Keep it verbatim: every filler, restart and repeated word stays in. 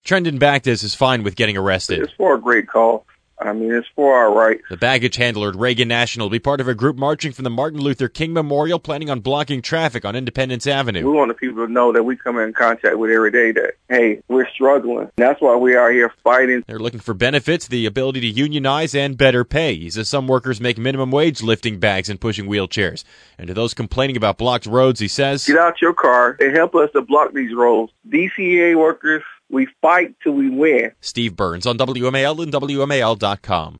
Trendon Bactus is fine with getting arrested. It's for a great cause. I mean, it's for our rights. The baggage handler at Reagan National will be part of a group marching from the Martin Luther King Memorial, planning on blocking traffic on Independence Avenue. We want the people to know that we come in contact with every day that, hey, we're struggling. That's why we are here fighting. They're looking for benefits, the ability to unionize, and better pay. He says some workers make minimum wage lifting bags and pushing wheelchairs. And to those complaining about blocked roads, he says, get out your car and help us to block these roads. D C A workers, we fight till we win. Steve Burns on W M A L and W M A L dot com.